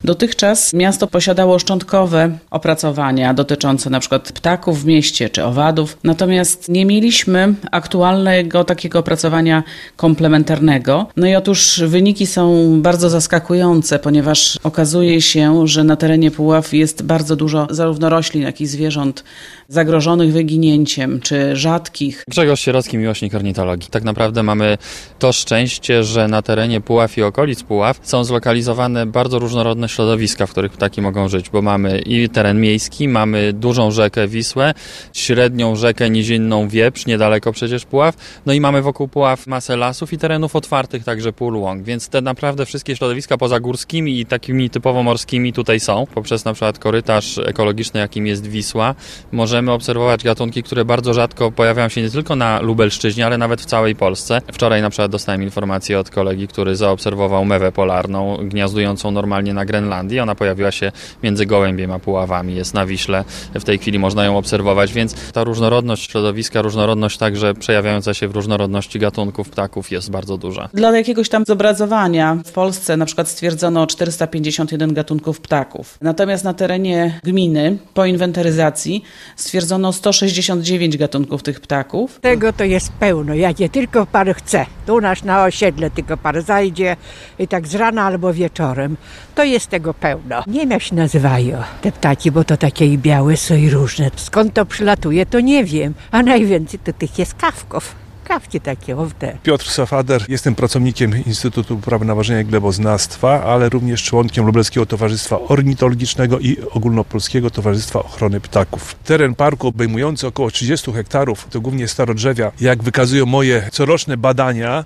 Dotychczas miasto posiadało szczątkowe opracowania dotyczące na przykład ptaków w mieście czy owadów, natomiast nie mieliśmy aktualnego takiego opracowania komplementarnego. No i otóż wyniki są bardzo zaskakujące, ponieważ okazuje się, że na terenie Puław jest bardzo dużo zarówno roślin, jak i zwierząt zagrożonych wyginięciem, czy rzadkich. Grzegorz Sierocki, miłośnik ornitologii. Tak naprawdę mamy to szczęście, że na terenie Puław i okolic Puław są zlokalizowane bardzo różnorodne środowiska, w których ptaki mogą żyć, bo mamy i teren miejski, mamy dużą rzekę Wisłę, średnią rzekę nizinną Wieprz, niedaleko przecież Puław, no i mamy wokół Puław masę lasów i terenów otwartych, także pól, łąk, więc te naprawdę wszystkie środowiska pozagórskimi i takimi typowo morskimi tutaj są. Poprzez na przykład korytarz ekologiczny, jakim jest Wisła, możemy obserwować gatunki, które bardzo rzadko pojawiają się nie tylko na Lubelszczyźnie, ale nawet w całej Polsce. Wczoraj na przykład dostałem informację od kolegi, który zaobserwował mewę polarną, gniazdującą normalnie na Grenlandii. Ona pojawiła się między Gołębiem a Puławami, jest na Wiśle. W tej chwili można ją obserwować, więc ta różnorodność środowiska, różnorodność także przejawiająca się w różnorodności gatunków ptaków jest bardzo duża. Dla jakiegoś tam zobrazowania w Polsce na przykład stwierdzono 451 gatunków ptaków. Natomiast na terenie gminy po inwentaryzacji stwierdzono 169 gatunków tych ptaków. Tego to jest pełno, jakie tylko pan chce. Tu nasz na osiedle tylko pan zajdzie i tak z rana albo wieczorem. To jest tego pełno. Nie wiem jak się nazywają te ptaki, bo to takie i białe są i różne. Skąd to przylatuje, to nie wiem. A najwięcej to tych jest kawków. Kawki takie, owde. Piotr Safader, jestem pracownikiem Instytutu Uprawy Nawożenia i Gleboznawstwa, ale również członkiem Lubelskiego Towarzystwa Ornitologicznego i Ogólnopolskiego Towarzystwa Ochrony Ptaków. Teren parku obejmujący około 30 hektarów, to głównie starodrzewia, jak wykazują moje coroczne badania,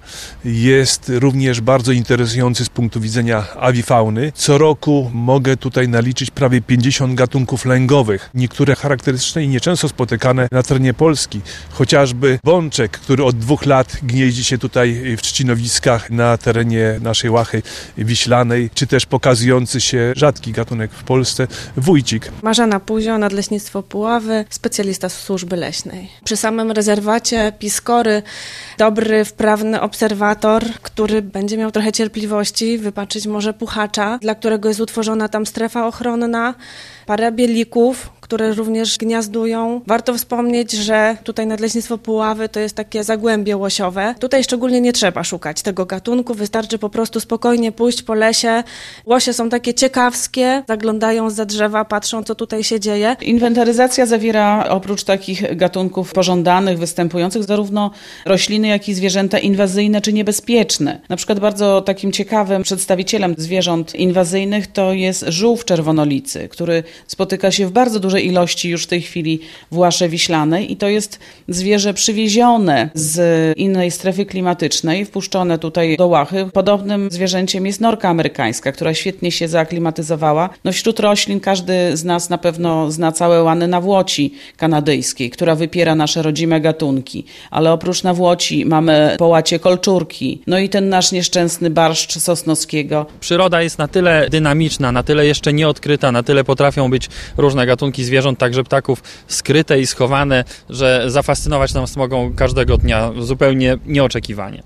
jest również bardzo interesujący z punktu widzenia awifauny. Co roku mogę tutaj naliczyć prawie 50 gatunków lęgowych, niektóre charakterystyczne i nieczęsto spotykane na terenie Polski. Chociażby bączek, który od 2 lat gnieździ się tutaj w trzcinowiskach na terenie naszej Łachy Wiślanej, czy też pokazujący się rzadki gatunek w Polsce, wójcik. Marzena Puzio, Nadleśnictwo Puławy, specjalista z służby leśnej. Przy samym rezerwacie Piskory dobry, wprawny obserwator, który będzie miał trochę cierpliwości, wypatrzyć może puchacza, dla którego jest utworzona tam strefa ochronna, parę bielików, które również gniazdują. Warto wspomnieć, że tutaj Nadleśnictwo Puławy to jest takie zagłębie łosiowe. Tutaj szczególnie nie trzeba szukać tego gatunku, wystarczy po prostu spokojnie pójść po lesie. Łosie są takie ciekawskie, zaglądają zza drzewa, patrzą co tutaj się dzieje. Inwentaryzacja zawiera oprócz takich gatunków pożądanych, występujących zarówno rośliny, jak i zwierzęta inwazyjne czy niebezpieczne. Na przykład bardzo takim ciekawym przedstawicielem zwierząt inwazyjnych to jest żółw czerwonolicy, który spotyka się w bardzo dużej ilości już w tej chwili w Łasze Wiślanej i to jest zwierzę przywiezione z innej strefy klimatycznej, wpuszczone tutaj do Łachy. Podobnym zwierzęciem jest norka amerykańska, która świetnie się zaaklimatyzowała. No wśród roślin każdy z nas na pewno zna całe łany nawłoci kanadyjskiej, która wypiera nasze rodzime gatunki, ale oprócz nawłoci mamy połacie kolczurki, no i ten nasz nieszczęsny barszcz sosnowskiego. Przyroda jest na tyle dynamiczna, na tyle jeszcze nieodkryta, na tyle potrafią być różne gatunki zwierząt, także ptaków, skryte i schowane, że zafascynować nas mogą każdego dnia zupełnie nieoczekiwanie.